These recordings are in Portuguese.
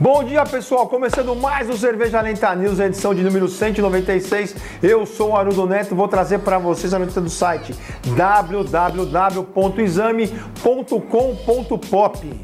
Bom dia, pessoal, começando mais o Cerveja Lenta News, edição de número 196. Eu sou o Haroldo Neto e vou trazer para vocês a notícia do site www.exame.com.pop.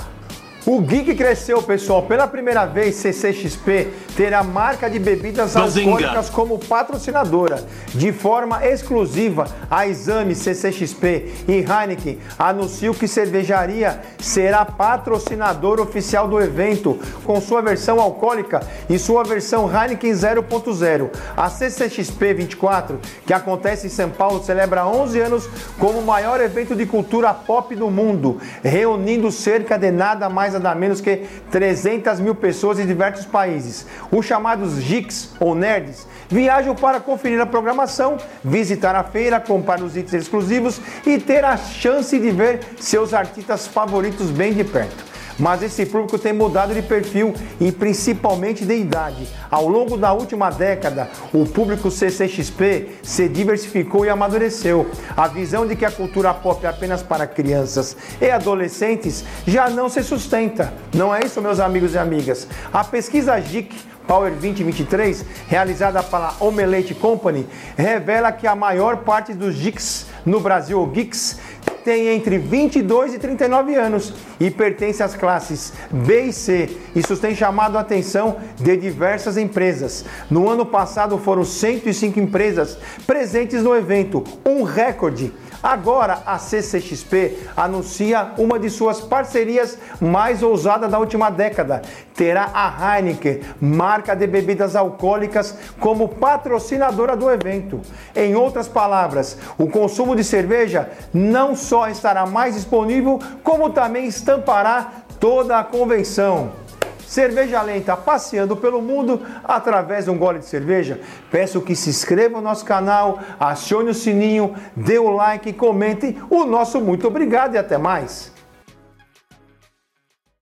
O Geek cresceu, pessoal. Pela primeira vez, CCXP terá marca de bebidas alcoólicas como patrocinadora. De forma exclusiva, a Exame, CCXP e Heineken anunciam que cervejaria será patrocinador oficial do evento, com sua versão alcoólica e sua versão Heineken 0.0. A CCXP 24, que acontece em São Paulo, celebra 11 anos como o maior evento de cultura pop do mundo, reunindo cerca de nada mais nada menos que 300 mil pessoas em diversos países. Os chamados geeks ou nerds viajam para conferir a programação, visitar a feira, comprar os itens exclusivos e ter a chance de ver seus artistas favoritos bem de perto. Mas esse público tem mudado de perfil e principalmente de idade. Ao longo da última década, o público CCXP se diversificou e amadureceu. A visão de que a cultura pop é apenas para crianças e adolescentes já não se sustenta. Não é isso, meus amigos e amigas? A pesquisa Geek Power 2023, realizada pela Omelete Company, revela que a maior parte dos geeks no Brasil, ou geeks, tem entre 22 e 39 anos e pertence às classes B e C. Isso tem chamado a atenção de diversas empresas. No ano passado foram 105 empresas presentes no evento, um recorde. Agora a CCXP anuncia uma de suas parcerias mais ousadas da última década. Terá a Heineken, marca de bebidas alcoólicas, como patrocinadora do evento. Em outras palavras, o consumo de cerveja não só estará mais disponível, como também estampará toda a convenção. Cerveja Lenta passeando pelo mundo através de um gole de cerveja. Peço que se inscreva no nosso canal, acione o sininho, dê o like e comente. O nosso muito obrigado e até mais.